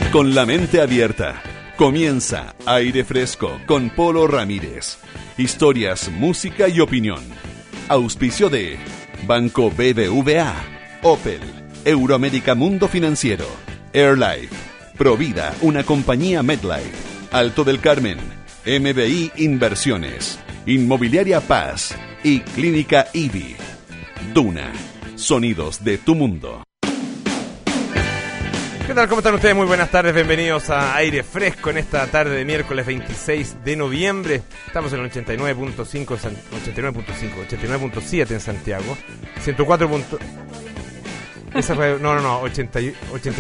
Con la mente abierta, comienza Aire Fresco con Polo Ramírez. Historias, música y opinión. Auspicio de Banco BBVA, Opel, Euroamérica Mundo Financiero, Airlife, Provida, una compañía MedLife, Alto del Carmen, MBI Inversiones, Inmobiliaria Paz y Clínica IBI. Duna, sonidos de tu mundo. ¿Qué tal? ¿Cómo están ustedes? Muy buenas tardes, bienvenidos a Aire Fresco en esta tarde de miércoles 26 de noviembre. Estamos en el 89.5, 89.7 en Santiago, 104. Esa radio, no, 89.5.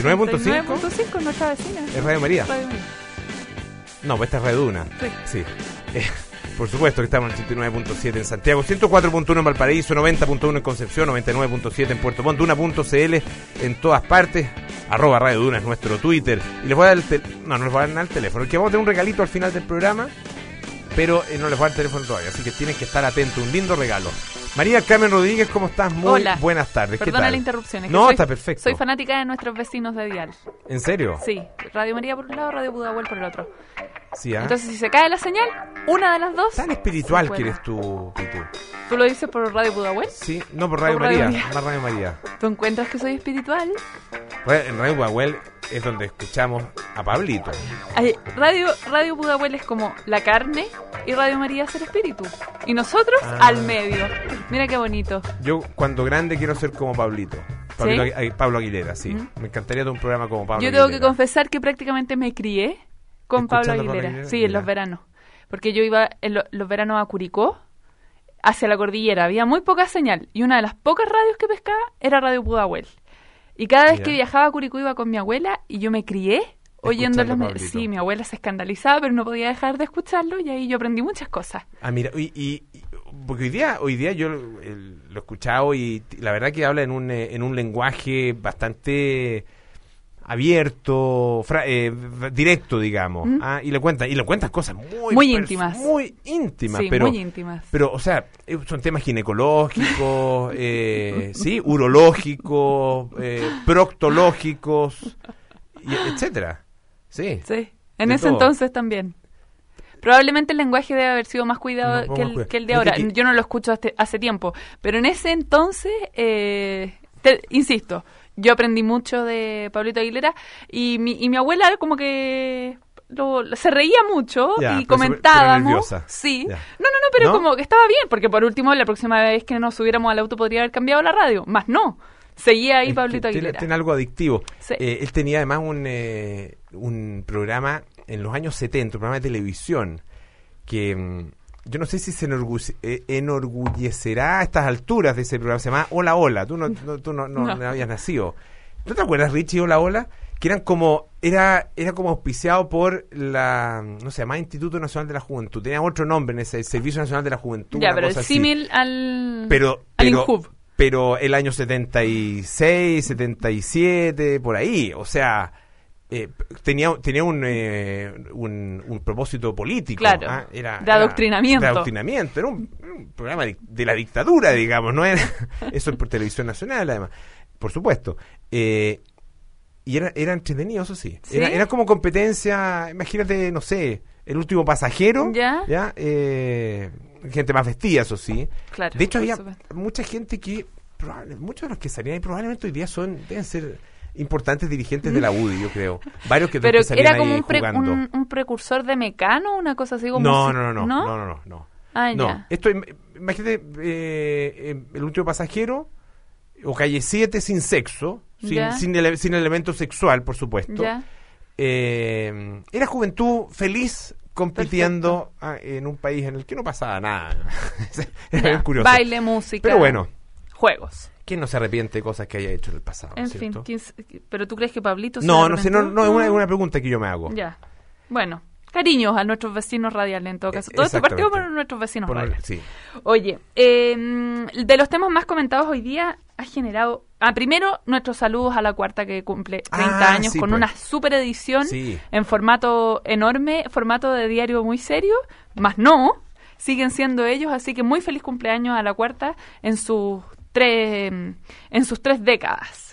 89.5 nuestra vecina. ¿Es Radio María? Radio María. No, pues esta es Radio Duna. Sí. Por supuesto que estamos en 89.7 en Santiago, 104.1 en Valparaíso, 90.1 en Concepción, 99.7 en Puerto Montt, Duna.cl en todas partes, @Radio Duna es nuestro Twitter. Y les voy a dar no les voy a dar nada el teléfono, porque vamos a tener un regalito al final del programa, pero no les voy a dar el teléfono todavía, así que tienen que estar atentos, un lindo regalo. María Carmen Rodríguez, ¿cómo estás? Muy Hola. Buenas tardes. ¿Qué Perdona tal? la interrupción. Es que No, está perfecto. Soy fanática de nuestros vecinos de Dial. ¿En serio? Sí, Radio María por un lado, Radio Pudahuel por el otro. Sí, ¿ah? Entonces, si se cae la señal, una de las dos... Tan espiritual se que cuela. eres tú, Pitu. ¿Tú lo dices por Radio Pudahuel? Sí, no, por Radio Por Radio María, María. más Radio María. ¿Tú encuentras que soy espiritual? En Radio Pudahuel es donde escuchamos a Pablito. Ay, Radio Pudahuel es como la carne y Radio María es el espíritu. Y nosotros al medio. Mira qué bonito. Yo cuando grande quiero ser como Pablito. Pablo Aguilera, sí. Me encantaría tener un programa como Pablo Yo Aguilera. tengo que confesar que prácticamente me crié con Pablo ¿Escuchando Aguilera. Pablo Aguilera? Sí, en Mira. los veranos. Porque yo iba en los veranos a Curicó, hacia la cordillera. Había muy poca señal. Y una de las pocas radios que pescaba era Radio Pudahuel. Y cada vez Mira. que viajaba a Curicó iba con mi abuela y yo me crié oyendo Escuchando a Pablito. Sí, mi abuela se escandalizaba, pero no podía dejar de escucharlo y ahí yo aprendí muchas cosas. Ah, mira, porque hoy día yo lo he escuchado y la verdad que habla en un lenguaje bastante abierto, directo, digamos. Y le cuentas cosas muy íntimas. Muy íntimas, Sí, pero muy íntimas. Pero, o sea, son temas ginecológicos, sí, urológicos, proctológicos, etcétera. Sí. Sí, en De ese todo. entonces también. Probablemente el lenguaje debe haber sido más cuidado No, que más el de cuidado. ahora. Fíjate que- Yo no lo escucho hace tiempo, pero en ese entonces, insisto, yo aprendí mucho de Pablito Aguilera y mi abuela como que se reía mucho Ya, y pero comentábamos. nerviosa. Sí. Ya. No, pero ¿No? como que estaba bien, porque por último la próxima vez que nos subiéramos al auto podría haber cambiado la radio. Más no. Seguía ahí Es Pablito que Aguilera. tiene algo adictivo. Sí. Él tenía además un programa en los años 70, un programa de televisión, que yo no sé si se enorgullecerá a estas alturas de ese programa. Se llama Hola Hola. Tú no habías nacido. ¿No te acuerdas, Richie, Hola Hola? Que eran como era como auspiciado por no se llamaba Instituto Nacional de la Juventud. Tenía otro nombre en ese, el Servicio Nacional de la Juventud. Ya, una pero el cosa así. símil al Pero INJUV. pero el año 76, 77, por ahí, o sea, tenía un propósito político. Claro, de adoctrinamiento. De adoctrinamiento, era un programa de la dictadura, digamos, no era eso por televisión nacional, además, por supuesto. Y era entretenido, eso sí. ¿Sí? Era como competencia, imagínate, no sé, El Último Pasajero, Ya. Gente más vestida, eso sí. Claro, De hecho, por había supuesto. mucha gente que, muchos de los que salían ahí probablemente hoy día deben ser importantes dirigentes de la UDI, yo creo. Varios que Pero salían era como ahí jugando. un precursor de Mecano, una cosa así como... No. Ah, No, ya. esto, imagínate, El Último Pasajero o Calle 7 sin sexo, Ya. sin elemento sexual, por supuesto. Ya. Era juventud feliz compitiendo en un país en el que no pasaba nada. Era Ya. bien curioso. Baile, música. Pero bueno, Juegos. ¿quién no se arrepiente de cosas que haya hecho en el pasado? En ¿cierto? fin, ¿pero tú crees que Pablito se No sé, arrepintió? no, es una pregunta que yo me hago. Ya. Bueno, cariños a nuestros vecinos radiales en todo caso. Todo esto partió por nuestros vecinos radiales. Sí. Oye, de los temas más comentados hoy día ha generado... primero, nuestros saludos a La Cuarta, que cumple 30 años sí, con pues. una super edición Sí. en formato enorme, formato de diario muy serio, más no, siguen siendo ellos, así que muy feliz cumpleaños a La Cuarta en sus tres décadas.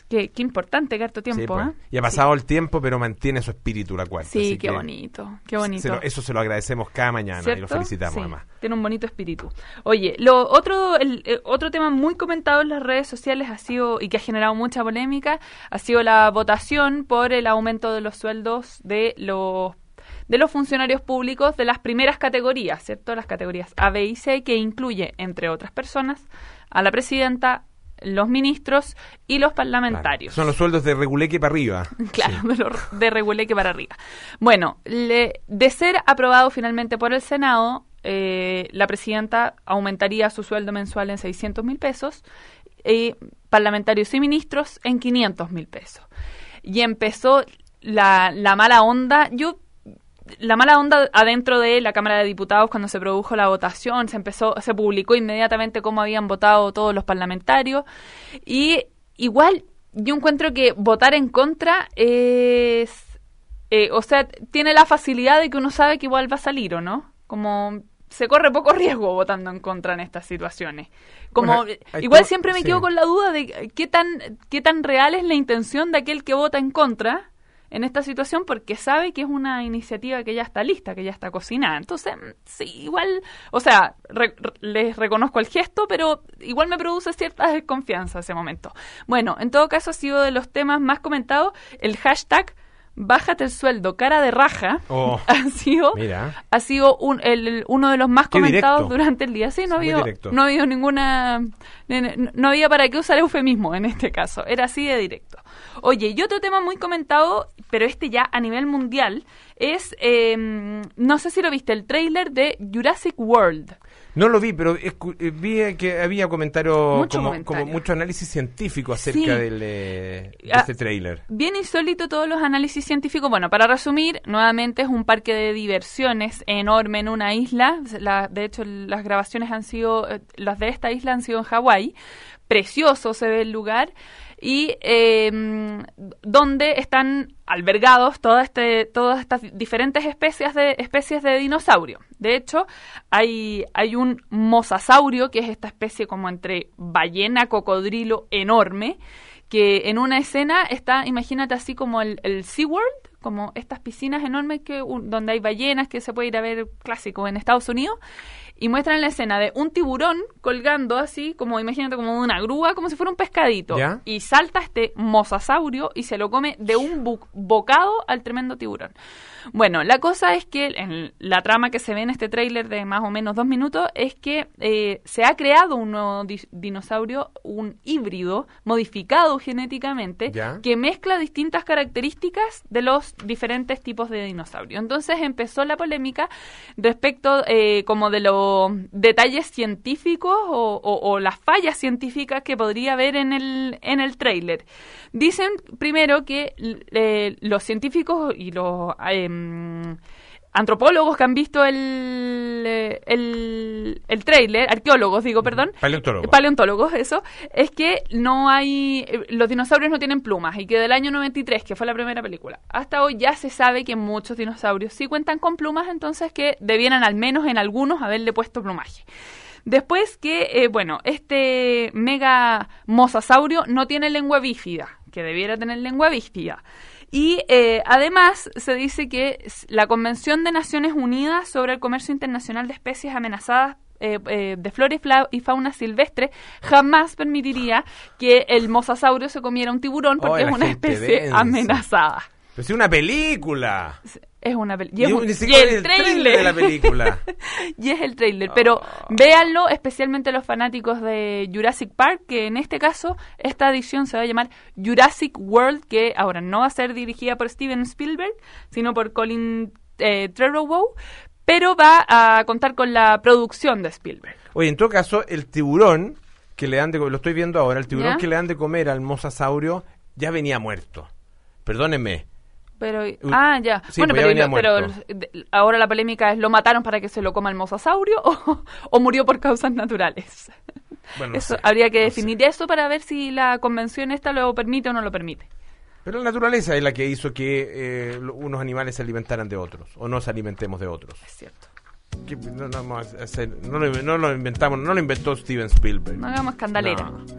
Qué importante, que harto tiempo, Sí, pues. ¿eh? Y ha pasado el tiempo, pero mantiene su espíritu la cuarta. Sí, así qué que bonito, qué bonito. eso se lo agradecemos cada mañana y lo ¿Cierto? felicitamos Sí, además. tiene un bonito espíritu. Oye, otro tema muy comentado en las redes sociales ha sido, y que ha generado mucha polémica, ha sido la votación por el aumento de los sueldos de los funcionarios públicos de las primeras categorías, ¿cierto? Las categorías A, B y C, que incluye, entre otras personas, a la presidenta, los ministros y los parlamentarios. Claro. Son los sueldos de reguleque para arriba. Claro, Sí. de reguleque para arriba. Bueno, de ser aprobado finalmente por el Senado, la presidenta aumentaría su sueldo mensual en 600.000 pesos, parlamentarios y ministros en 500.000 pesos. Y empezó la mala onda. La mala onda adentro de la Cámara de Diputados cuando se produjo la votación, se publicó inmediatamente cómo habían votado todos los parlamentarios, y igual yo encuentro que votar en contra tiene la facilidad de que uno sabe que igual va a salir, ¿o no? Como se corre poco riesgo votando en contra en estas situaciones. Como Bueno, igual siempre me sí. quedo con la duda de qué tan real es la intención de aquel que vota en contra en esta situación, porque sabe que es una iniciativa que ya está lista, que ya está cocinada. Entonces, sí, igual, les reconozco el gesto, pero igual me produce cierta desconfianza ese momento. Bueno, en todo caso ha sido de los temas más comentados el hashtag Bájate el sueldo, cara de raja, ha sido uno de los más Qué comentados directo. durante el día. Sí, no Muy ha directo. habido ninguna... No había para qué usar eufemismo en este caso, era así de directo. Oye, y otro tema muy comentado, pero este ya a nivel mundial, es, no sé si lo viste, el tráiler de Jurassic World. No lo vi, pero vi que había comentarios, como comentario. mucho análisis científico acerca Sí. de este tráiler. Bien insólito todos los análisis científicos. Bueno, para resumir, nuevamente es un parque de diversiones enorme en una isla. De hecho, las grabaciones las de esta isla han sido en Hawái. Precioso se ve el lugar. Y donde están albergados todas estas diferentes especies de dinosaurio. De hecho, hay un mosasaurio, que es esta especie como entre ballena, cocodrilo enorme, que en una escena está, imagínate así como el SeaWorld, como estas piscinas enormes donde hay ballenas, que se puede ir a ver clásico en Estados Unidos, y muestran la escena de un tiburón colgando así, como imagínate como de una grúa, como si fuera un pescadito. ¿Ya? Y salta este mosasaurio y se lo come de un bocado al tremendo tiburón. Bueno, la cosa es que en la trama que se ve en este tráiler de más o menos 2 minutos es que se ha creado un nuevo dinosaurio, un híbrido modificado genéticamente, ¿Ya? que mezcla distintas características de los diferentes tipos de dinosaurios. Entonces empezó la polémica respecto como de los detalles científicos o las fallas científicas que podría haber en el tráiler. Dicen primero que los científicos y los antropólogos que han visto el tráiler, arqueólogos digo, perdón, paleontólogos, eso, es que los dinosaurios no tienen plumas, y que del año 93, que fue la primera película, hasta hoy ya se sabe que muchos dinosaurios sí cuentan con plumas, entonces que debieran al menos en algunos haberle puesto plumaje. Después que, este mega mosasaurio no tiene lengua bífida, que debiera tener lengua bífida. Y además se dice que la Convención de Naciones Unidas sobre el Comercio Internacional de Especies Amenazadas de flora y fauna silvestre jamás permitiría que el mosasaurio se comiera un tiburón, porque es una especie amenazada. Pero es una película. Es una película. Y el tráiler de la película. Y es el tráiler. Pero véanlo, especialmente los fanáticos de Jurassic Park, que en este caso esta edición se va a llamar Jurassic World, que ahora no va a ser dirigida por Steven Spielberg, sino por Colin Trevorrow, pero va a contar con la producción de Spielberg. Oye, en todo caso, el tiburón que le dan de, lo estoy viendo ahora, el tiburón ¿Ya? que le dan de comer al mosasaurio ya venía muerto. Perdónenme. Pero, ya. Sí, bueno, pues pero ahora la polémica es, ¿lo mataron para que se lo coma el mosasaurio o murió por causas naturales? Bueno, no Eso sé, habría que no definir sé. eso para ver si la convención esta lo permite o no lo permite. Pero la naturaleza es la que hizo que unos animales se alimentaran de otros, o nos alimentemos de otros. Es cierto. Que no lo inventamos, no lo inventó Steven Spielberg. No hagamos escandalera. No.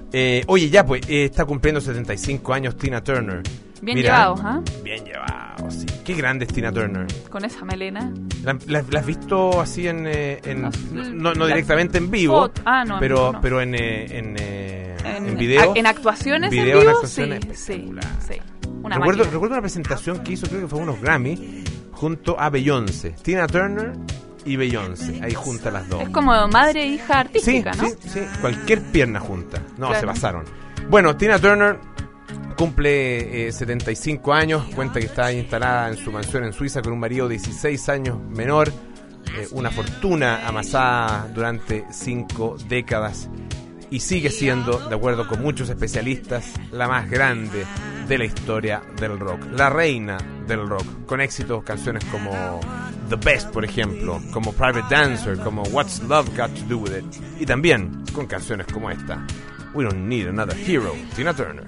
Oye, ya pues, está cumpliendo 75 años Tina Turner. Bien llevados, ¿ah? Bien llevados, sí. Qué grande es Tina Turner. Con esa melena. ¿La has visto así no directamente en vivo? No, pero en video. ¿En actuaciones en vivo? Actuaciones Sí. Recuerdo una presentación que hizo, creo que fue unos Grammy, junto a Beyoncé. Tina Turner y Beyoncé, ahí juntas las dos. Es como madre e hija artística, ¿no? Sí, cualquier pierna junta. No, claro. Se pasaron. Bueno, Tina Turner cumple 75 años, cuenta que está ahí instalada en su mansión en Suiza con un marido de 16 años menor, una fortuna amasada durante 5 décadas y sigue siendo, de acuerdo con muchos especialistas, la más grande de la historia del rock, la reina del rock, con éxitos, canciones como The Best, por ejemplo, como Private Dancer, como What's Love Got to Do With It, y también con canciones como esta, We Don't Need Another Hero, Tina Turner.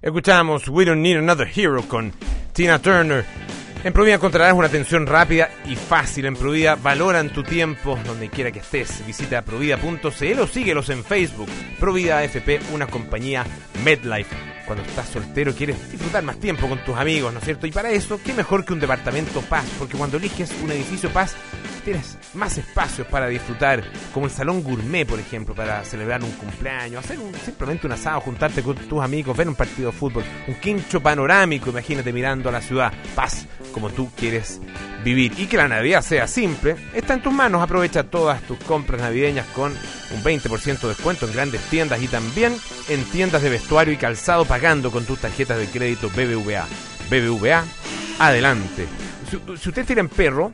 Escuchamos We Don't Need Another Hero con Tina Turner. En Provida encontrarás una atención rápida y fácil. En Provida valoran tu tiempo donde quiera que estés. Visita provida.cl o síguelos en Facebook. Provida AFP, una compañía MedLife. Cuando estás soltero quieres disfrutar más tiempo con tus amigos, ¿no es cierto? Y para eso, ¿qué mejor que un departamento Paz? Porque cuando eliges un edificio Paz, tienes más espacios para disfrutar, como el salón gourmet, por ejemplo, para celebrar un cumpleaños, hacer simplemente un asado, juntarte con tus amigos, ver un partido de fútbol, un quincho panorámico, imagínate mirando a la ciudad. Paz, como tú quieres vivir. Y que la Navidad sea simple, está en tus manos. Aprovecha todas tus compras navideñas con un 20% de descuento en grandes tiendas y también en tiendas de vestuario y calzado, pagando con tus tarjetas de crédito BBVA. BBVA, adelante. Si ustedes tienen perro,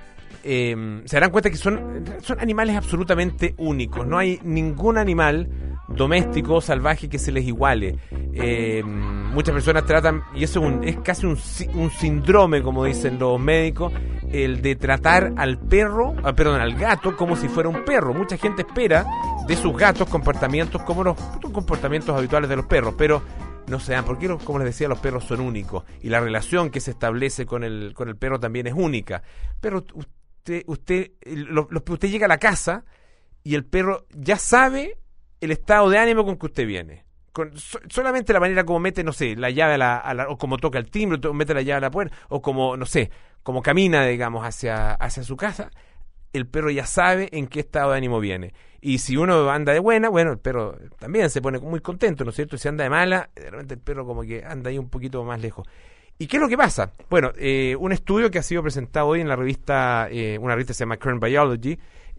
se darán cuenta que son animales absolutamente únicos. No hay ningún animal doméstico o salvaje que se les iguale. Muchas personas tratan, y eso es casi un síndrome, como dicen los médicos, el de tratar al gato como si fuera un perro. Mucha gente espera de sus gatos comportamientos como los comportamientos habituales de los perros, pero no se dan, porque como les decía, los perros son únicos y la relación que se establece con el perro también es única. Pero usted llega a la casa y el perro ya sabe el estado de ánimo con que usted viene. Solamente la manera como mete, no sé, la llave o como toca el timbre, o mete la llave a la puerta, o como, no sé, como camina, digamos, hacia su casa, el perro ya sabe en qué estado de ánimo viene. Y si uno anda de buena, bueno, el perro también se pone muy contento, ¿no es cierto? Y si anda de mala, de repente el perro como que anda ahí un poquito más lejos. ¿Y qué es lo que pasa? Bueno, un estudio que ha sido presentado hoy en la revista, una revista que se llama Current Biology,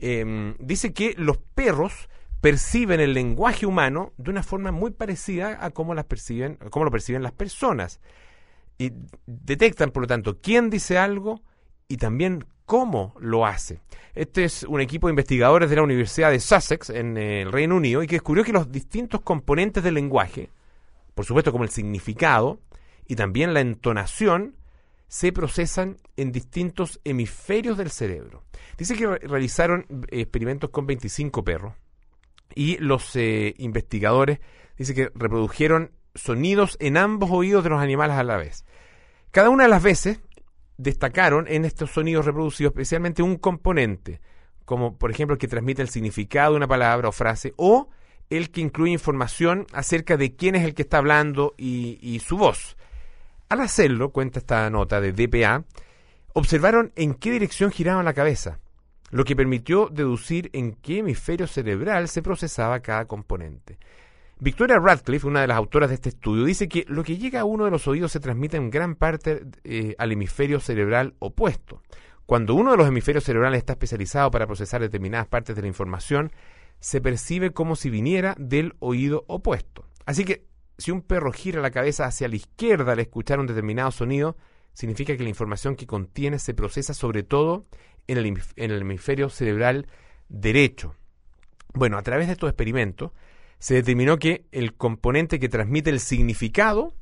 dice que los perros perciben el lenguaje humano de una forma muy parecida a cómo lo perciben las personas. Y detectan, por lo tanto, quién dice algo y también cómo lo hace. Este es un equipo de investigadores de la Universidad de Sussex, en el Reino Unido, y que descubrió que los distintos componentes del lenguaje, por supuesto como el significado y también la entonación, se procesan en distintos hemisferios del cerebro. Dice que realizaron experimentos con 25 perros, y los investigadores dicen que reprodujeron sonidos en ambos oídos de los animales a la vez. Cada una de las veces destacaron en estos sonidos reproducidos especialmente un componente, como por ejemplo el que transmite el significado de una palabra o frase, o el que incluye información acerca de quién es el que está hablando y su voz. Al hacerlo, cuenta esta nota de DPA, observaron en qué dirección giraba la cabeza, lo que permitió deducir en qué hemisferio cerebral se procesaba cada componente. Victoria Radcliffe, una de las autoras de este estudio, dice que lo que llega a uno de los oídos se transmite en gran parte al hemisferio cerebral opuesto. Cuando uno de los hemisferios cerebrales está especializado para procesar determinadas partes de la información, se percibe como si viniera del oído opuesto. Así que, si un perro gira la cabeza hacia la izquierda al escuchar un determinado sonido, significa que la información que contiene se procesa sobre todo en el hemisferio cerebral derecho. Bueno, a través de estos experimentos se determinó que el componente que transmite el significado,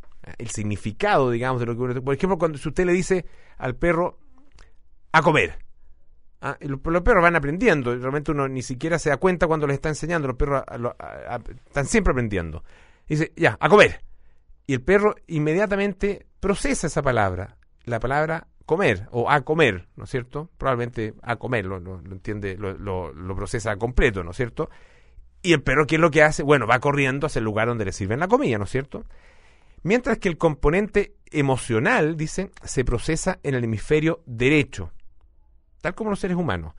digamos, de lo que uno, por ejemplo, si usted le dice al perro a comer, los perros van aprendiendo, realmente uno ni siquiera se da cuenta cuando les está enseñando, los perros están siempre aprendiendo. Dice, ya, a comer. Y el perro inmediatamente procesa esa palabra, la palabra comer o a comer, ¿no es cierto? Probablemente a comer, lo entiende, lo procesa completo, ¿no es cierto? Y el perro, ¿qué es lo que hace? Bueno, va corriendo hacia el lugar donde le sirven la comida, ¿no es cierto? Mientras que el componente emocional, dicen, se procesa en el hemisferio derecho, tal como los seres humanos.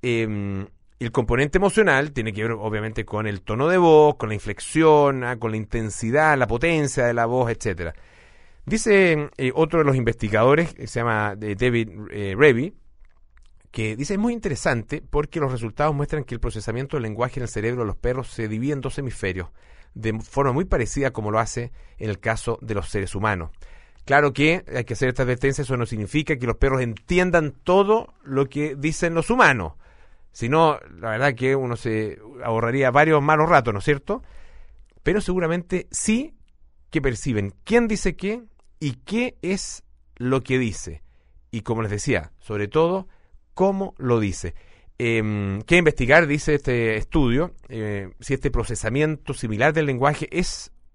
El componente emocional tiene que ver, obviamente, con el tono de voz, con la inflexión, con la intensidad, la potencia de la voz, etcétera. Dice otro de los investigadores, que se llama David Revy, que dice es muy interesante porque los resultados muestran que el procesamiento del lenguaje en el cerebro de los perros se divide en dos hemisferios, de forma muy parecida como lo hace en el caso de los seres humanos. Claro que hay que hacer esta advertencia, eso no significa que los perros entiendan todo lo que dicen los humanos. Si no, la verdad que uno se ahorraría varios malos ratos, ¿no es cierto? Pero seguramente sí que perciben quién dice qué y qué es lo que dice. Y como les decía, sobre todo, cómo lo dice. Que investigar, dice este estudio, si este procesamiento similar del lenguaje es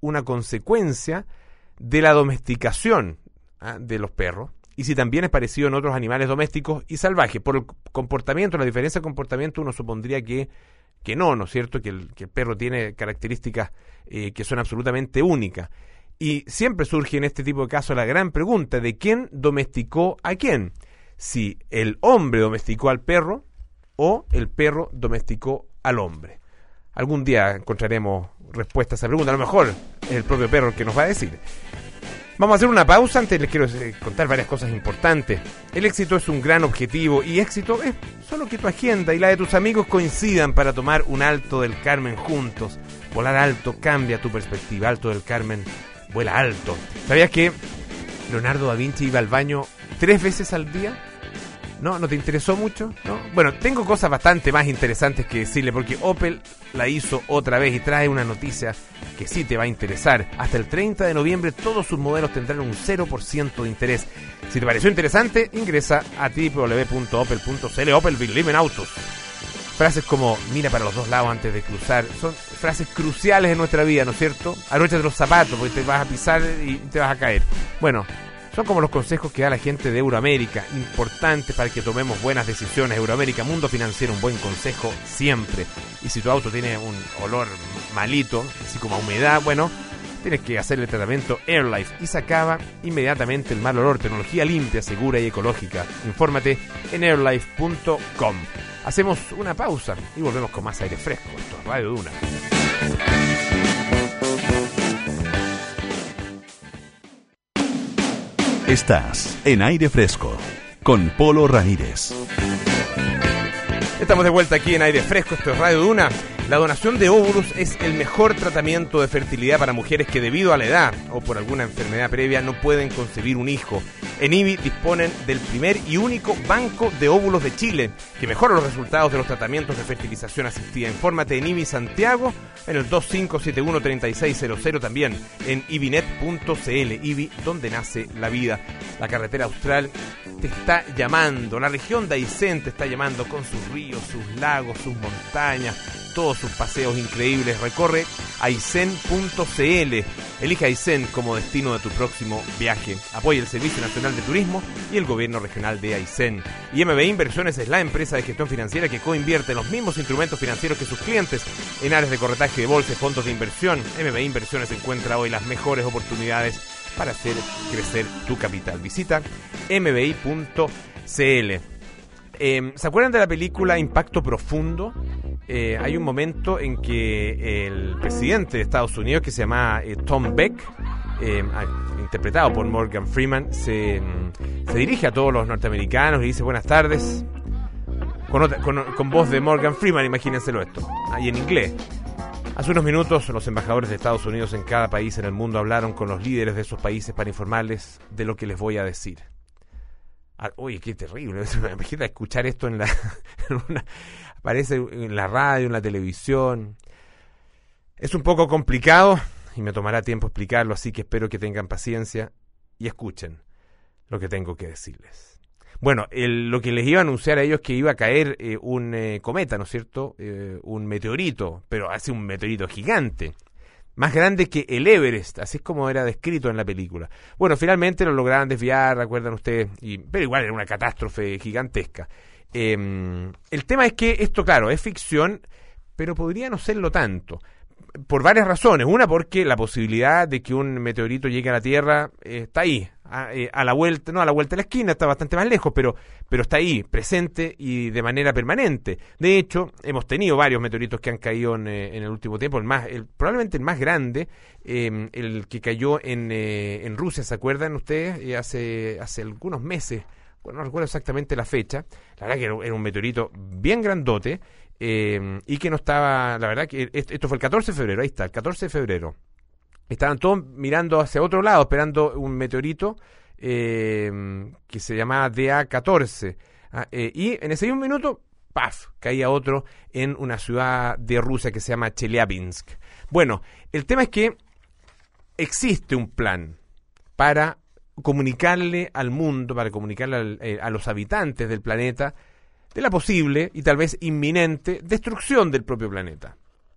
una consecuencia de la domesticación de los perros, y si también es parecido en otros animales domésticos y salvajes. Por el comportamiento, la diferencia de comportamiento, uno supondría que no es cierto, que el perro tiene características que son absolutamente únicas. Y siempre surge en este tipo de casos la gran pregunta de quién domesticó a quién. Si el hombre domesticó al perro o el perro domesticó al hombre. Algún día encontraremos respuesta a esa pregunta. A lo mejor es el propio perro el que nos va a decir. Vamos a hacer una pausa. Antes les quiero contar varias cosas importantes. El éxito es un gran objetivo y éxito es solo que tu agenda y la de tus amigos coincidan para tomar un Alto del Carmen juntos. Volar alto cambia tu perspectiva. Alto del Carmen vuela alto. ¿Sabías que Leonardo da Vinci iba al baño 3 veces al día? ¿No? ¿No te interesó mucho? ¿No? Bueno, tengo cosas bastante más interesantes que decirle, porque Opel la hizo otra vez y trae una noticia que sí te va a interesar. Hasta el 30 de noviembre todos sus modelos tendrán un 0% de interés. Si te pareció interesante, ingresa a www.opel.cl. Opel Believe in Autos. Frases como mira para los dos lados antes de cruzar son frases cruciales en nuestra vida, ¿no es cierto? Abróchate los zapatos porque te vas a pisar y te vas a caer. Bueno, son como los consejos que da la gente de Euroamérica, importantes para que tomemos buenas decisiones. Euroamérica, mundo financiero, un buen consejo siempre. Y si tu auto tiene un olor malito, así como a humedad, bueno, tienes que hacerle tratamiento AirLife y se acaba inmediatamente el mal olor. Tecnología limpia, segura y ecológica. Infórmate en airlife.com. Hacemos una pausa y volvemos con más aire fresco. Esto es Radio Duna. Estás en Aire Fresco con Polo Ramírez. Estamos de vuelta aquí en Aire Fresco, esto es Radio Duna. La donación de óvulos es el mejor tratamiento de fertilidad para mujeres que debido a la edad o por alguna enfermedad previa no pueden concebir un hijo. En IBI disponen del primer y único banco de óvulos de Chile que mejora los resultados de los tratamientos de fertilización asistida. Infórmate en IBI Santiago en el 2571-3600, también en ibinet.cl. IBI, donde nace la vida. La carretera austral te está llamando, la región de Aysén te está llamando con sus ríos, sus lagos, sus montañas, todos sus paseos increíbles. Recorre aysén.cl. Elige Aysén como destino de tu próximo viaje. Apoya el Servicio Nacional de Turismo y el Gobierno Regional de Aysén. Y MBI Inversiones es la empresa de gestión financiera que coinvierte los mismos instrumentos financieros que sus clientes en áreas de corretaje de bolsa y fondos de inversión. MBI Inversiones encuentra hoy las mejores oportunidades para hacer crecer tu capital. Visita mbi.cl. ¿Se acuerdan de la película Impacto Profundo? Hay un momento en que el presidente de Estados Unidos, que se llama Tom Beck, interpretado por Morgan Freeman, se dirige a todos los norteamericanos y dice buenas tardes, con voz de Morgan Freeman, imagínenselo esto, y en inglés. Hace unos minutos los embajadores de Estados Unidos en cada país en el mundo hablaron con los líderes de esos países para informarles de lo que les voy a decir. Oye, qué terrible. Imagínate escuchar esto aparece en la radio, en la televisión. Es un poco complicado y me tomará tiempo explicarlo, así que espero que tengan paciencia y escuchen lo que tengo que decirles. Bueno, lo que les iba a anunciar a ellos es que iba a caer un cometa, ¿no es cierto? Un meteorito, pero hace un meteorito gigante. Más grande que el Everest, así es como era descrito en la película. Bueno, finalmente lo lograron desviar, recuerdan ustedes, pero igual era una catástrofe gigantesca. El tema es que esto, claro, es ficción, pero podría no serlo tanto. Por varias razones. Una, porque la posibilidad de que un meteorito llegue a la Tierra está ahí, a la vuelta, no a la vuelta de la esquina, está bastante más lejos, pero está ahí, presente y de manera permanente. De hecho, hemos tenido varios meteoritos que han caído en el último tiempo. Probablemente el más grande, el que cayó en Rusia, ¿se acuerdan ustedes? Hace algunos meses, bueno, no recuerdo exactamente la fecha. La verdad que era un meteorito bien grandote. Y que no estaba, la verdad que esto fue el 14 de febrero, ahí está, el 14 de febrero. Estaban todos mirando hacia otro lado, esperando un meteorito que se llamaba DA-14. Y en ese mismo minuto, ¡paf!, caía otro en una ciudad de Rusia que se llama Chelyabinsk. Bueno, el tema es que existe un plan para comunicarle al mundo, para comunicarle a los habitantes del planeta, de la posible y tal vez inminente destrucción del propio planeta.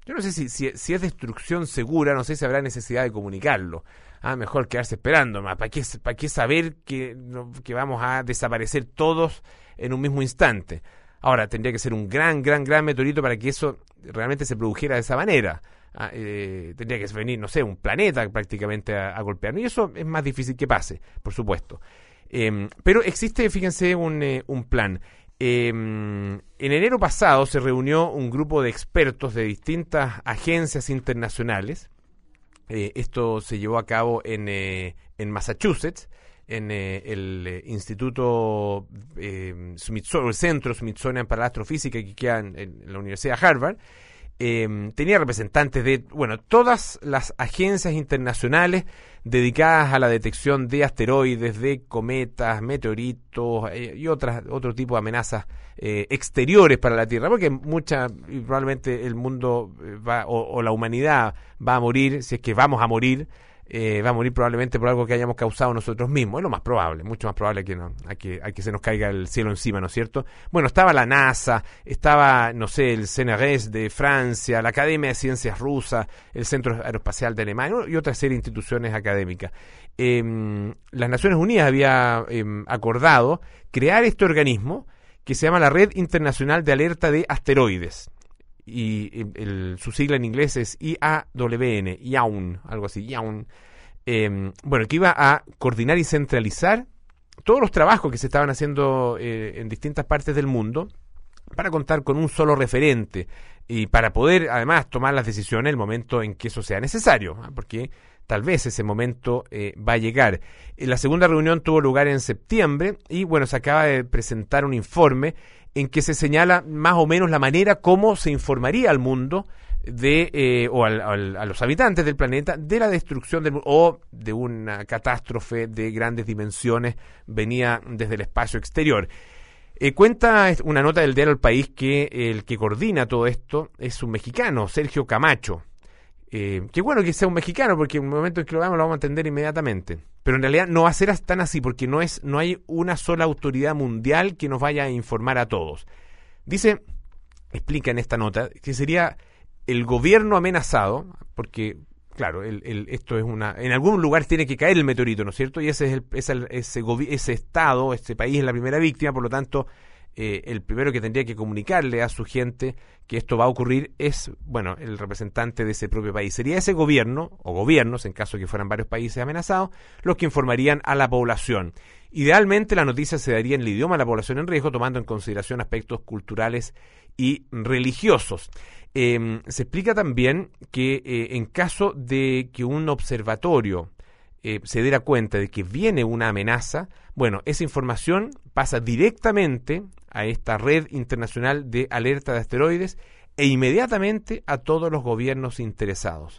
Yo no sé si es destrucción segura, no sé si habrá necesidad de comunicarlo. Mejor quedarse esperando más. ¿Para qué saber que vamos a desaparecer todos en un mismo instante? Ahora, tendría que ser un gran meteorito para que eso realmente se produjera de esa manera. Tendría que venir, no sé, un planeta prácticamente a golpearnos. Y eso es más difícil que pase, por supuesto. Pero existe, fíjense, un plan. En enero pasado se reunió un grupo de expertos de distintas agencias internacionales. Esto se llevó a cabo en Massachusetts, en el Instituto Smithsonian, el Centro Smithsonian para la Astrofísica, que queda en la Universidad de Harvard. Tenía representantes de, todas las agencias internacionales dedicadas a la detección de asteroides, de cometas, meteoritos y otro tipo de amenazas exteriores para la Tierra, porque probablemente el mundo o la humanidad va a morir, si es que vamos a morir, va a morir probablemente por algo que hayamos causado nosotros mismos. Es lo más probable, mucho más probable que se nos caiga el cielo encima, ¿no es cierto? Bueno, estaba la NASA, estaba, no sé, el CNRS de Francia, la Academia de Ciencias Rusa, el Centro Aeroespacial de Alemania y otra serie de instituciones académicas. Las Naciones Unidas había acordado crear este organismo que se llama la Red Internacional de Alerta de Asteroides. Y su sigla en inglés es IAWN, IAWN, algo así, IAWN. Que iba a coordinar y centralizar todos los trabajos que se estaban haciendo en distintas partes del mundo para contar con un solo referente y para poder además tomar las decisiones en el momento en que eso sea necesario, porque tal vez ese momento va a llegar. La segunda reunión tuvo lugar en septiembre y se acaba de presentar un informe en que se señala más o menos la manera como se informaría al mundo a los habitantes del planeta de la destrucción del mundo o de una catástrofe de grandes dimensiones venía desde el espacio exterior. Cuenta una nota del diario El País que el que coordina todo esto es un mexicano, Sergio Camacho. Qué bueno que sea un mexicano, porque en el momento en que lo vamos a entender inmediatamente. Pero en realidad no va a ser tan así, porque no hay una sola autoridad mundial que nos vaya a informar a todos. Explica en esta nota, que sería el gobierno amenazado, porque, claro, esto es en algún lugar tiene que caer el meteorito, ¿no es cierto? Y ese estado, ese país es la primera víctima, por lo tanto, el primero que tendría que comunicarle a su gente que esto va a ocurrir es, el representante de ese propio país. Sería ese gobierno, o gobiernos, en caso de que fueran varios países amenazados, los que informarían a la población. Idealmente, la noticia se daría en el idioma de la población en riesgo, tomando en consideración aspectos culturales y religiosos. Se explica también que en caso de que un observatorio se diera cuenta de que viene una amenaza, esa información pasa directamente a esta red internacional de alerta de asteroides e inmediatamente a todos los gobiernos interesados.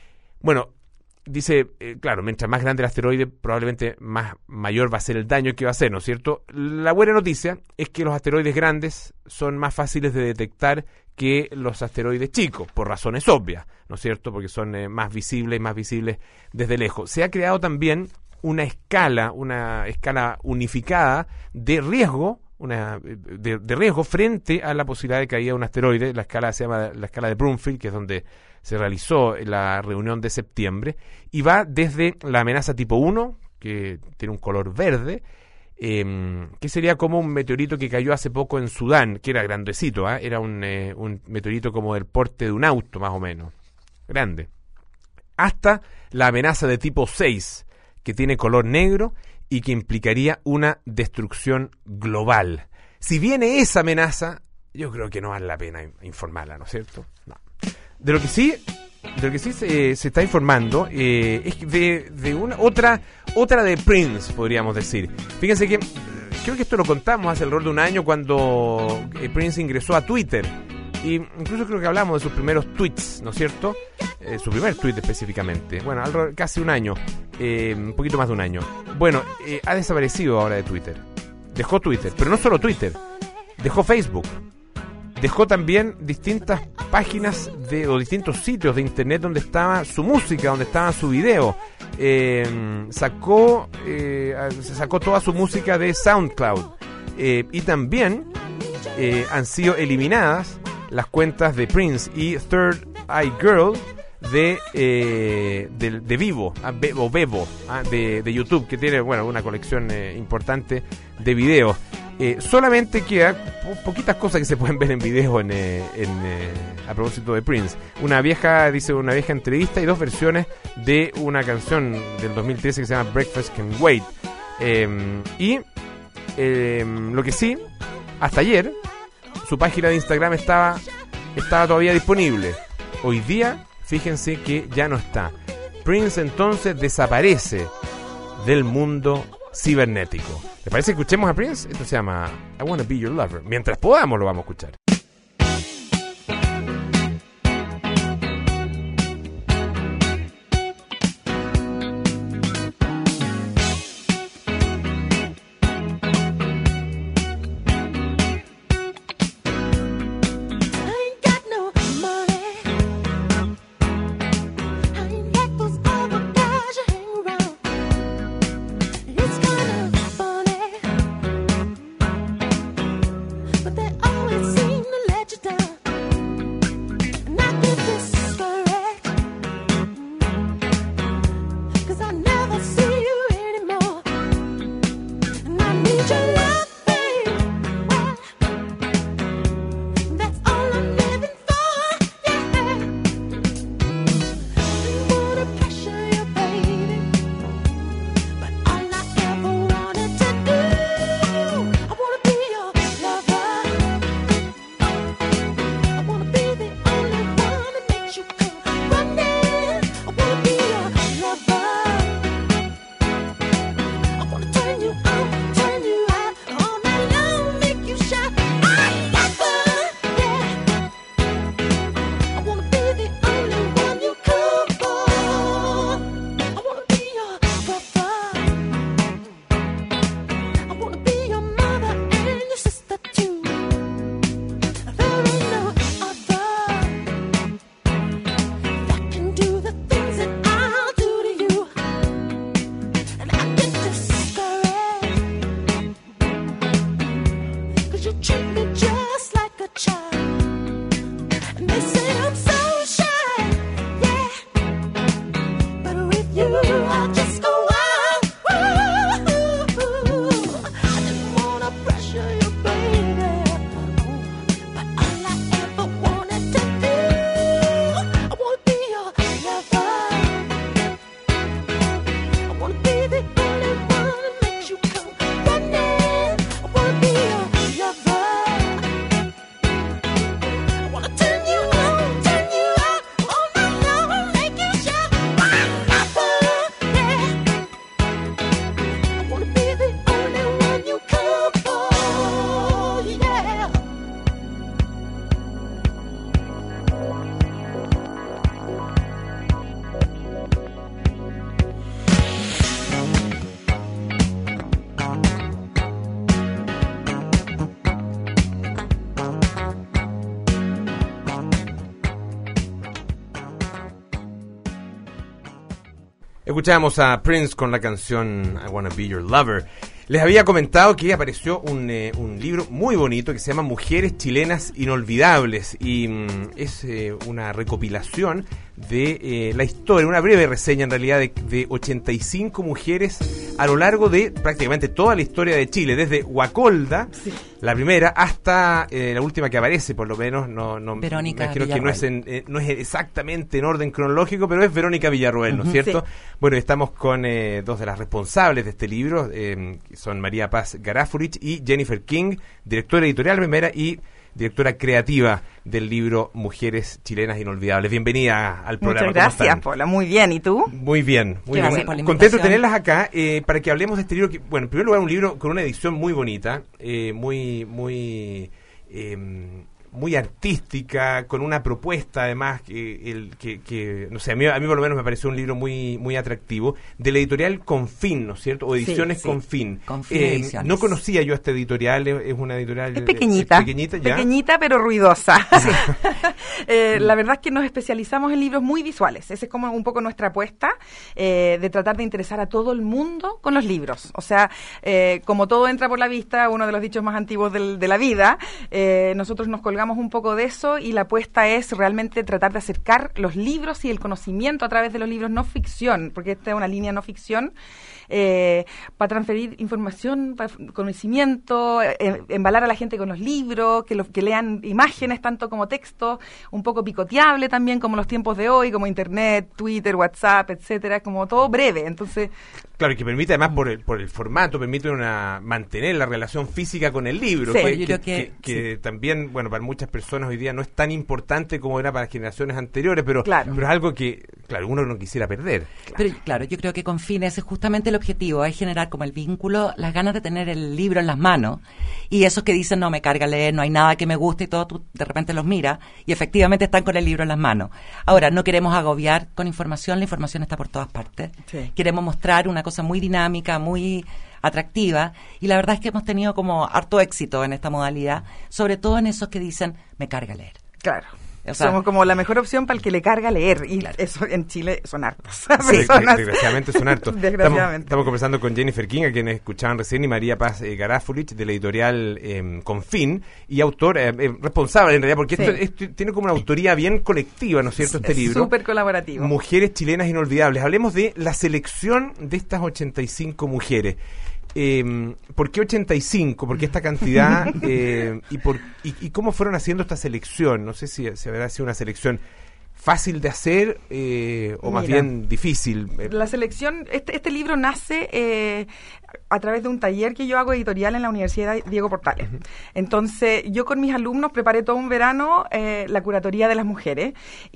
Dice, claro, mientras más grande el asteroide, probablemente mayor va a ser el daño que va a hacer, ¿no es cierto? La buena noticia es que los asteroides grandes son más fáciles de detectar que los asteroides chicos, por razones obvias, ¿no es cierto? Porque son más visibles desde lejos. Se ha creado también una escala unificada de riesgo, de riesgo frente a la posibilidad de caída de un asteroide. La escala se llama la escala de Brumfield, que es donde se realizó la reunión de septiembre, y va desde la amenaza tipo 1, que tiene un color verde, que sería como un meteorito que cayó hace poco en Sudán, que era grandecito, era un meteorito como del porte de un auto, más o menos, grande, hasta la amenaza de tipo 6, que tiene color negro y que implicaría una destrucción global. Si viene esa amenaza, yo creo que no vale la pena informarla, ¿no es cierto? No. De lo que sí se está informando es de una otra de Prince, podríamos decir. Fíjense que creo que esto lo contamos hace alrededor de un año cuando Prince ingresó a Twitter. Y incluso creo que hablamos de sus primeros tweets, ¿no es cierto? Su primer tweet específicamente. Casi un año, un poquito más de un año. Ha desaparecido ahora de Twitter. Dejó Twitter, pero no solo Twitter. Dejó Facebook. Dejó también distintas páginas o distintos sitios de internet donde estaba su música, donde estaba su video. Sacó toda su música de SoundCloud. Y también han sido eliminadas las cuentas de Prince y Third iGirl de Vivo, o Vevo, de YouTube, que tiene, bueno, una colección importante de videos. Solamente quedan poquitas cosas que se pueden ver en video a propósito de Prince. Una vieja entrevista y 2 versiones de una canción del 2013 que se llama Breakfast Can Wait. Lo que sí, hasta ayer su página de Instagram estaba todavía disponible. Hoy día, fíjense que ya no está. Prince entonces desaparece del mundo cibernético. ¿Les parece que escuchemos a Prince? Esto se llama I Wanna Be Your Lover. Mientras podamos lo vamos a escuchar. Escuchábamos a Prince con la canción I Wanna Be Your Lover. Les había comentado que apareció un libro muy bonito que se llama Mujeres Chilenas Inolvidables y es una recopilación de la historia, una breve reseña en realidad de 85 mujeres a lo largo de prácticamente toda la historia de Chile, desde Guacolda, sí, la primera, hasta la última que aparece, por lo menos, Verónica creo Villarroel. Que no es exactamente en orden cronológico, pero es Verónica Villarroel, ¿no es cierto? Sí. Bueno, estamos con 2 de las responsables de este libro, que son María Paz Garafurich y Jennifer King, directora editorial primera y directora creativa del libro Mujeres Chilenas Inolvidables. Bienvenida al programa. Muchas gracias, Pola. Muy bien, ¿y tú? Muy bien, muy bien. Contento de tenerlas acá para que hablemos de este libro que, bueno, en primer lugar, un libro con una edición muy bonita, muy artística, con una propuesta además que no sé, a mí por lo menos me pareció un libro muy atractivo, de la editorial Confín, ¿no es cierto? O Ediciones sí. Confín. Ediciones. No conocía yo esta editorial, es una editorial es pequeñita, pequeñita pero ruidosa. Sí. La verdad es que nos especializamos en libros muy visuales. Esa es como un poco nuestra apuesta, de tratar de interesar a todo el mundo con los libros. O sea, como todo entra por la vista, uno de los dichos más antiguos de la vida, nosotros nos colgamos tratamos un poco de eso y la apuesta es realmente tratar de acercar los libros y el conocimiento a través de los libros, no ficción, porque esta es una línea no ficción, para transferir información, conocimiento, embalar a la gente con los libros, que lean imágenes tanto como textos, un poco picoteable también como los tiempos de hoy, como internet, Twitter, WhatsApp, etcétera, como todo breve. Entonces, claro, y que permite además por el formato, permite mantener la relación física con el libro, sí, que también, bueno, para muchas personas hoy día no es tan importante como era para generaciones anteriores, pero es algo que, claro, uno no quisiera perder. Pero claro, yo creo que con fines es justamente el objetivo, es generar como el vínculo, las ganas de tener el libro en las manos, y esos que dicen, no me carga leer, no hay nada que me guste y todo, tú de repente los miras y efectivamente están con el libro en las manos. Ahora, no queremos agobiar con información, la información está por todas partes. Sí. Queremos mostrar una cosa muy dinámica, muy atractiva, y la verdad es que hemos tenido como harto éxito en esta modalidad, sobre todo en esos que dicen, me carga leer. Claro. O sea, somos como la mejor opción para el que le carga leer, y eso en Chile son hartos. Sí, desgraciadamente son hartos. Desgraciadamente. Estamos conversando con Jennifer King, a quienes escuchaban recién, y María Paz Garáfulich, de la editorial Confín, y autor, responsable en realidad, porque esto tiene como una autoría bien colectiva, ¿no es cierto? Este libro. Súper colaborativo. Mujeres chilenas inolvidables. Hablemos de la selección de estas 85 mujeres. ¿Por qué 85? ¿Por qué esta cantidad? ¿Y cómo fueron haciendo esta selección? No sé si habrá sido una selección fácil de hacer o más bien difícil. La selección, este libro nace a través de un taller que yo hago editorial en la Universidad Diego Portales. Uh-huh. Entonces, yo con mis alumnos preparé todo un verano la curatoría de las mujeres,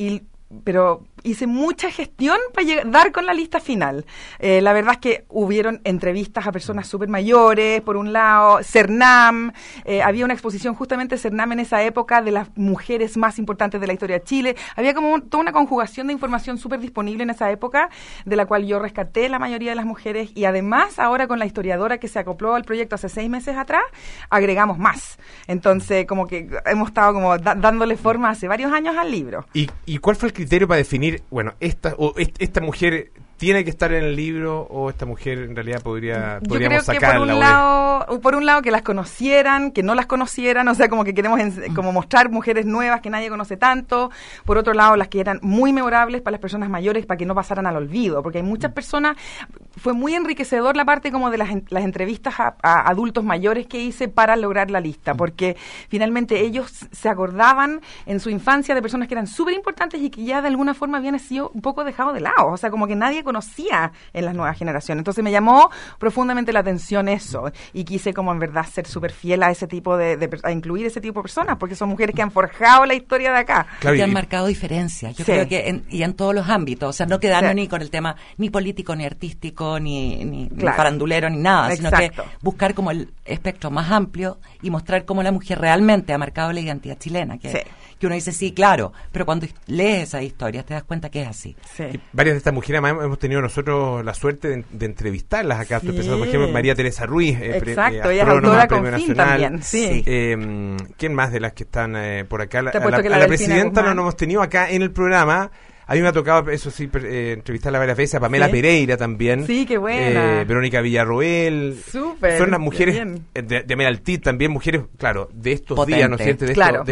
pero hice mucha gestión para dar con la lista final. La verdad es que hubieron entrevistas a personas súper mayores, por un lado, CERNAM, había una exposición justamente CERNAM en esa época de las mujeres más importantes de la historia de Chile. Había como toda una conjugación de información súper disponible en esa época, de la cual yo rescaté la mayoría de las mujeres, y además ahora con la historiadora que se acopló al proyecto hace 6 meses atrás, agregamos más. Entonces, como que hemos estado como dándole forma hace varios años al libro. ¿Y cuál fue el criterio para definir, bueno, esta mujer tiene que estar en el libro, o esta mujer en realidad podríamos sacarla? Yo creo que por un lado que las conocieran, que no las conocieran, o sea, como que queremos como mostrar mujeres nuevas que nadie conoce tanto. Por otro lado, las que eran muy memorables para las personas mayores, para que no pasaran al olvido, porque hay muchas personas. Fue muy enriquecedor la parte como de las entrevistas a adultos mayores que hice para lograr la lista, porque finalmente ellos se acordaban en su infancia de personas que eran súper importantes y que ya de alguna forma habían sido un poco dejados de lado, o sea, como que nadie conocía en las nuevas generaciones. Entonces me llamó profundamente la atención eso, y quise como en verdad ser súper fiel a ese tipo a incluir ese tipo de personas, porque son mujeres que han forjado la historia de acá. Claro, que han marcado diferencias. Yo creo que en todos los ámbitos, o sea, no quedarnos ni con el tema ni político, ni artístico, ni farandulero, ni nada, sino que buscar como el espectro más amplio y mostrar cómo la mujer realmente ha marcado la identidad chilena, que uno dice, sí, claro, pero cuando lees esas historias te das cuenta que es así. Sí. Y varias de estas mujeres además hemos tenido nosotros la suerte de entrevistarlas acá, por ejemplo, María Teresa Ruiz, ella es autora con Fin también. Sí. ¿Quién más de las que están por acá? A la presidenta no hemos tenido acá en el programa. A mí me ha tocado, eso sí, entrevistarla varias veces, a Pamela Pereira también. Sí, qué buena. Verónica Villarroel. Súper. Son las mujeres de Ameraltit también, mujeres, claro, de estos días, ¿no es cierto?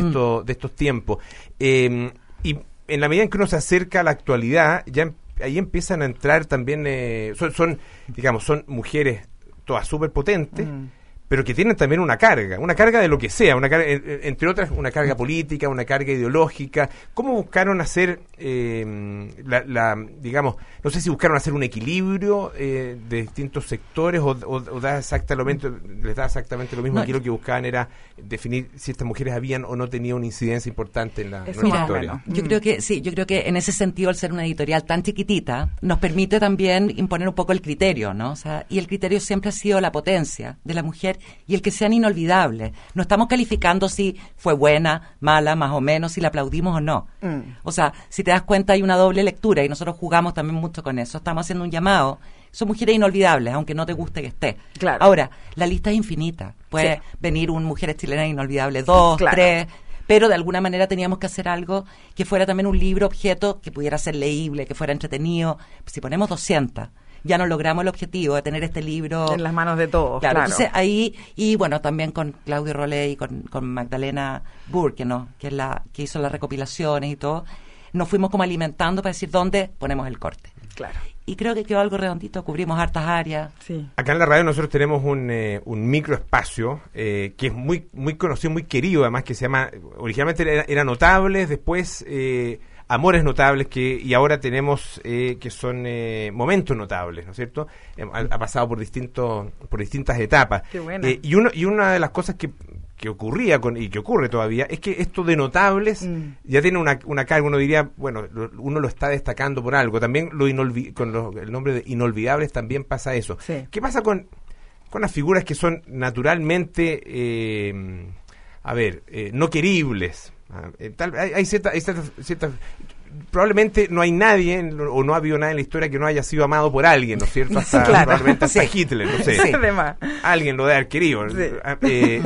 De estos tiempos. Y en la medida en que uno se acerca a la actualidad, ya ahí empiezan a entrar también, son mujeres todas súper potentes, pero que tienen también una carga de lo que sea, entre otras una carga política, una carga ideológica. ¿Cómo buscaron hacer, digamos, no sé si buscaron hacer un equilibrio de distintos sectores o les da exactamente lo mismo? Aquí lo que buscaban era definir si estas mujeres habían o no tenían una incidencia importante en la historia. Yo creo que en ese sentido, al ser una editorial tan chiquitita, nos permite también imponer un poco el criterio, ¿no? O sea, y el criterio siempre ha sido la potencia de la mujer y el que sean inolvidables. No estamos calificando si fue buena, mala, más o menos, si la aplaudimos o no. O sea, si te das cuenta hay una doble lectura y nosotros jugamos también mucho con eso. Estamos haciendo un llamado. Son mujeres inolvidables, aunque no te guste que esté. Claro. Ahora, la lista es infinita. Puede venir un Mujeres Chilenas Inolvidables 2, 3... pero de alguna manera teníamos que hacer algo que fuera también un libro objeto, que pudiera ser leíble, que fuera entretenido. Si ponemos 200, ya no logramos el objetivo de tener este libro en las manos de todos. Claro. Entonces ahí, y bueno, también con Claudio Rolé y con Magdalena Burke, ¿no? Que es que hizo las recopilaciones y todo, nos fuimos como alimentando para decir dónde ponemos el corte. Claro. Y creo que quedó algo redondito, cubrimos hartas áreas. Sí. Acá en la radio nosotros tenemos un microespacio que es muy muy conocido, muy querido, además, que se llama, originalmente era Notables, después Amores Notables, y ahora tenemos que son Momentos Notables, ¿no es cierto? Ha pasado por distintas etapas. Qué buena. Y una de las cosas que ocurría y que ocurre todavía es que esto de Notables ya tiene una carga. Uno diría, bueno, uno lo está destacando por algo. También el nombre de Inolvidables también pasa eso. Sí. ¿Qué pasa con las figuras que son naturalmente no queribles? Hay ciertas probablemente no hay nadie o no ha habido nadie en la historia que no haya sido amado por alguien, ¿no es cierto? Probablemente hasta Hitler, no sé. Sí. Alguien lo debe haber querido, sí.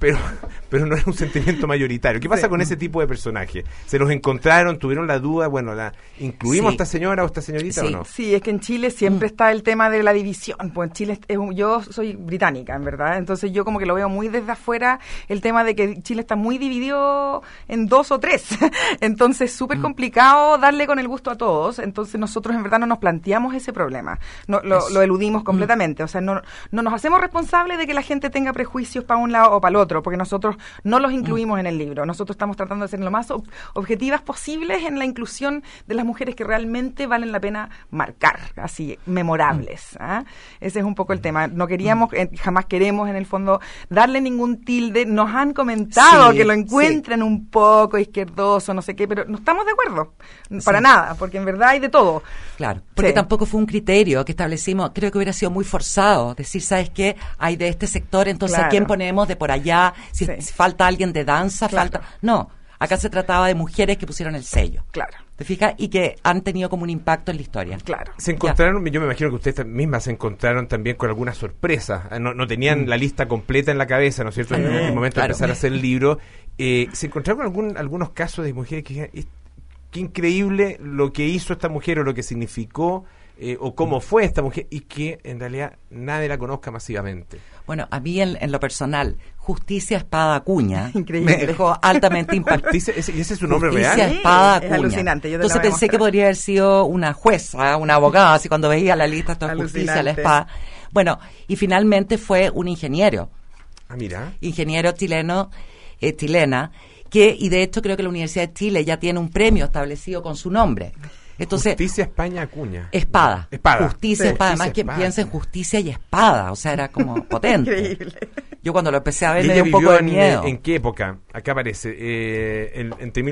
Pero no es un sentimiento mayoritario. ¿Qué pasa con ese tipo de personajes? ¿Se los encontraron? ¿Tuvieron la duda? Bueno, ¿incluimos a esta señora o esta señorita o no? Sí, es que en Chile siempre está el tema de la división. Pues en Chile yo soy británica, en verdad. Entonces yo como que lo veo muy desde afuera, el tema de que Chile está muy dividido en 2 o 3. Entonces súper complicado darle con el gusto a todos. Entonces nosotros en verdad no nos planteamos ese problema. Lo eludimos completamente. O sea, no nos hacemos responsables de que la gente tenga prejuicios para un lado o para el otro, porque nosotros no los incluimos en el libro. Nosotros estamos tratando de ser lo más objetivas posibles en la inclusión de las mujeres que realmente valen la pena marcar, así, memorables. Ese es un poco el tema. No queríamos, jamás queremos en el fondo darle ningún tilde. Nos han comentado que lo encuentran un poco izquierdoso, no sé qué, pero no estamos de acuerdo. Para nada, porque en verdad hay de todo. Claro, porque tampoco fue un criterio que establecimos. Creo que hubiera sido muy forzado decir, ¿sabes qué? Hay de este sector, entonces ¿a quién ponemos de por allá? Si falta alguien de danza, falta... No, acá se trataba de mujeres que pusieron el sello. Claro. ¿Te fijas? Y que han tenido como un impacto en la historia. Claro. Se encontraron, yo me imagino que ustedes mismas se encontraron también con algunas sorpresas. No tenían la lista completa en la cabeza, ¿no es cierto? En el momento de empezar a hacer el libro. Se encontraron con algunos casos de mujeres que dijeron, qué increíble lo que hizo esta mujer o lo que significó o cómo fue esta mujer, y que en realidad nadie la conozca masivamente. Bueno, a mí en lo personal, Justicia Espada Acuña Increíble. Me dejó altamente impactada. ¿Ese es su nombre Justicia real? Espada Es Acuña. alucinante. Entonces pensé que podría haber sido una jueza, una abogada, así cuando veía la lista, esto es Justicia, la Espada. Bueno, y finalmente fue un ingeniero. Ah, mira. Ingeniero chilena, y de hecho creo que la Universidad de Chile ya tiene un premio establecido con su nombre. Entonces, Justicia España Acuña. Espada. Justicia, Sí. espada. Justicia, Además que espada. piensa en justicia y espada. O sea, era como potente. Increíble. Yo cuando lo empecé a ver ¿Y me ella dio un poco de miedo. ¿En qué época? Acá aparece, entre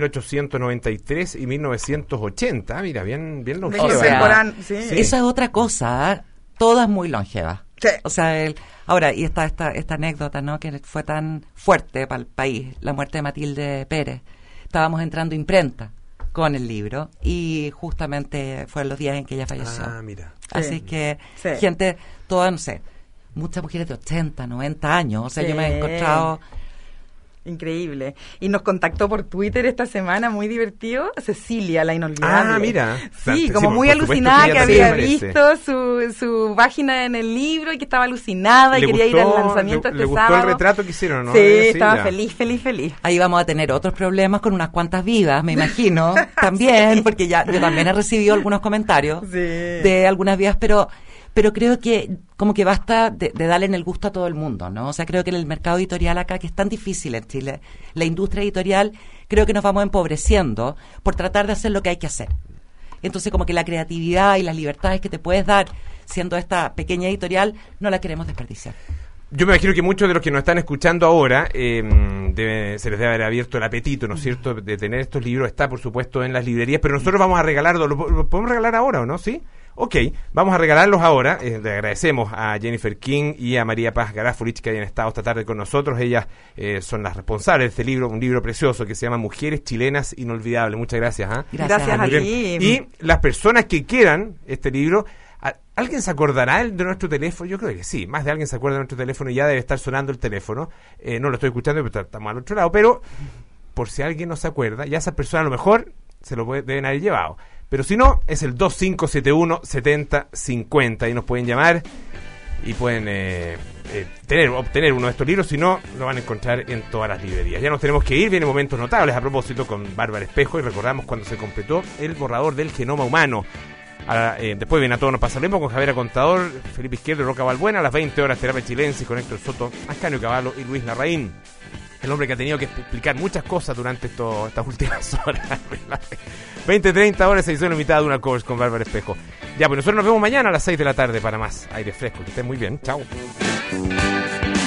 1893 y 1980. Mira, bien longeva. O sea, sí. Eso es otra cosa, ¿eh? Todas muy longevas. Sí. O sea, ahora, y está esta anécdota, ¿no? Que fue tan fuerte para el país, la muerte de Matilde Pérez. Estábamos entrando imprenta con el libro y justamente fueron los días en que ella falleció. Ah, mira. Así que gente, toda, no sé, muchas mujeres de 80, 90 años. O sea, yo me he encontrado... Increíble. Y nos contactó por Twitter esta semana, muy divertido, Cecilia, la inolvidable. Ah, mira. Sí, como muy alucinada que había visto su página en el libro y que estaba alucinada y quería ir al lanzamiento este sábado. ¿Le gustó el retrato que hicieron, no? Sí, estaba feliz. Ahí vamos a tener otros problemas con unas cuantas vidas, me imagino, también, porque yo también he recibido algunos comentarios de algunas vidas, pero creo que como que basta de darle en el gusto a todo el mundo, ¿no? O sea, creo que en el mercado editorial acá, que es tan difícil en Chile, la industria editorial, creo que nos vamos empobreciendo por tratar de hacer lo que hay que hacer. Entonces, como que la creatividad y las libertades que te puedes dar siendo esta pequeña editorial, no la queremos desperdiciar. Yo me imagino que muchos de los que nos están escuchando ahora se les debe haber abierto el apetito, ¿no es cierto?, de tener estos libros. Está, por supuesto, en las librerías, pero nosotros vamos a regalarlo. ¿Lo podemos regalar ahora o no? ¿Sí? Ok, vamos a regalarlos ahora. Le agradecemos a Jennifer King y a María Paz Garafurich que hayan estado esta tarde con nosotros. Ellas son las responsables de este libro, un libro precioso que se llama Mujeres Chilenas Inolvidables. Muchas gracias. Gracias a ti. Y las personas que quieran este libro... ¿Alguien se acordará de nuestro teléfono? Yo creo que sí, más de alguien se acuerda de nuestro teléfono y ya debe estar sonando el teléfono. No lo estoy escuchando, pero estamos al otro lado. Pero, por si alguien no se acuerda, ya esa persona a lo mejor se lo deben haber llevado. Pero si no, es el 2571-7050. Y nos pueden llamar y pueden obtener uno de estos libros. Si no, lo van a encontrar en todas las librerías. Ya nos tenemos que ir. Vienen momentos notables a propósito con Bárbara Espejo. Y recordamos cuando se completó el borrador del genoma humano. Después viene A Todo Nos Pasa lo Mismo con Javiera Contador, Felipe Izquierdo y Roca Balbuena. A las 20 horas Terapia Chilensis con Héctor Soto, Ascanio Cavallo y Luis Larraín. El hombre que ha tenido que explicar muchas cosas durante estas últimas horas. 20-30 horas, edición limitada de una course con Bárbara Espejo. Ya, pues nosotros nos vemos mañana a las 6 de la tarde para más Aire Fresco. Que estén muy bien. Chao.